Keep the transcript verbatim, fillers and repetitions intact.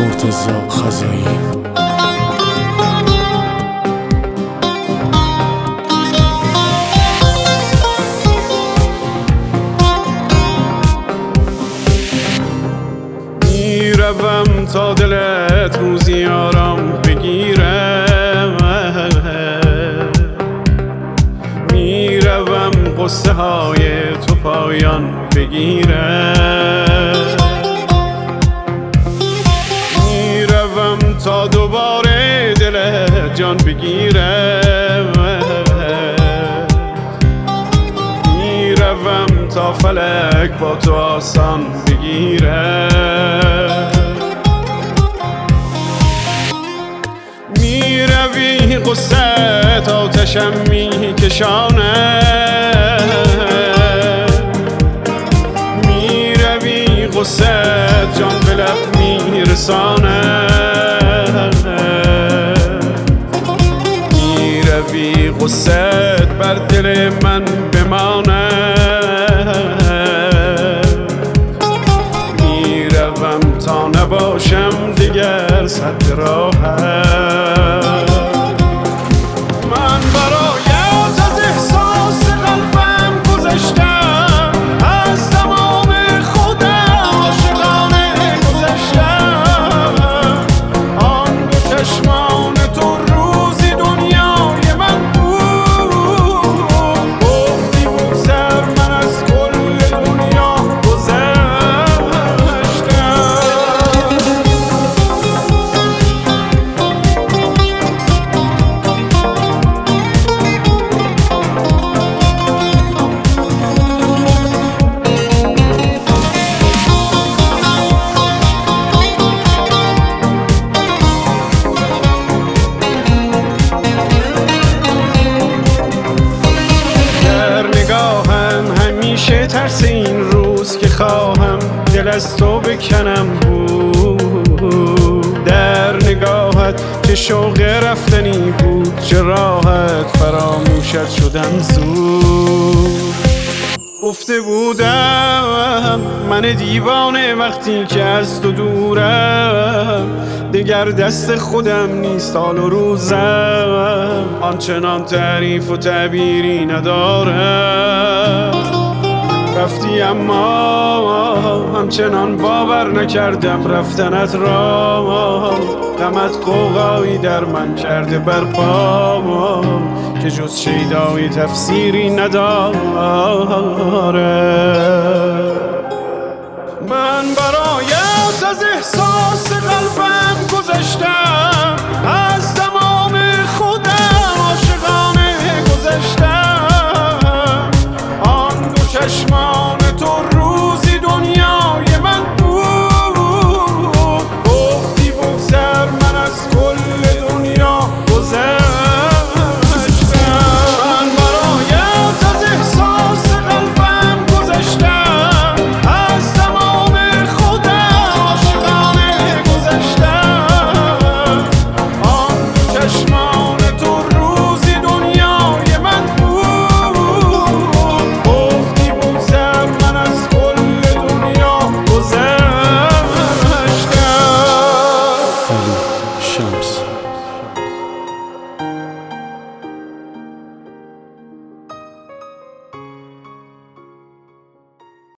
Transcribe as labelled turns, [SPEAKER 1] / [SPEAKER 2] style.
[SPEAKER 1] مرتضی خزایی.
[SPEAKER 2] میروم تا دلت روزی آرام بگیره، میروم قصه های تو پایان بگیره، میروم تا دوباره دلت جان بگیره، میروم تا فلک با تو آسان بگیره، میروی قصت آتشم میکشانه، میروی قصت جان به لب میرسانه، میروی قصت بر دل من بمانه، میروم تا نباشم دیگر صد راحت. من برایت از احساس قلبم گذشتم، از تمام خودم عاشقانه گذشتم، آن دو چشمان تو روزی دنیای من بود، گفتی بود سر من از کل دنیا ترس این روز که خواهم دل از تو بکنم بود، در نگاهت چه شوق رفتنی بود، چه راحت فراموشت شدم زود. گفته بودم من دیوانه وقتی که از تو دورم، دگر دست خودم نیست حال و روزم، آنچنان تعریف و تعبیری ندارم. رفتی اما همچنان باور نکردم رفتنت را، غمت قوقایی در من کرده برپا که جز شیدایی تفسیری نداره. من برایت از احساس قلبم گذشتم،